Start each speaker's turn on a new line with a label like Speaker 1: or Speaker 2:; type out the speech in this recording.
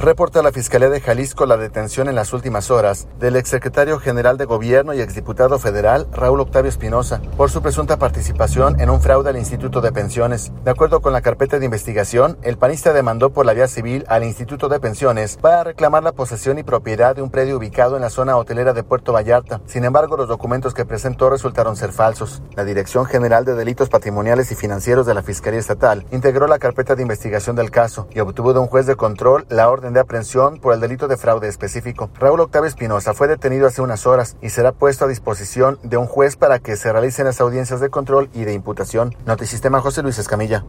Speaker 1: Reporta la Fiscalía de Jalisco la detención en las últimas horas del exsecretario general de Gobierno y exdiputado federal Raúl Octavio Espinosa por su presunta participación en un fraude al Instituto de Pensiones. De acuerdo con la carpeta de investigación, el panista demandó por la vía civil al Instituto de Pensiones para reclamar la posesión y propiedad de un predio ubicado en la zona hotelera de Puerto Vallarta. Sin embargo, los documentos que presentó resultaron ser falsos. La Dirección General de Delitos Patrimoniales y Financieros de la Fiscalía Estatal integró la carpeta de investigación del caso y obtuvo de un juez de control la orden de aprehensión por el delito de fraude específico. Raúl Octavio Espinosa fue detenido hace unas horas y será puesto a disposición de un juez para que se realicen las audiencias de control y de imputación. Notisistema, José Luis Escamilla.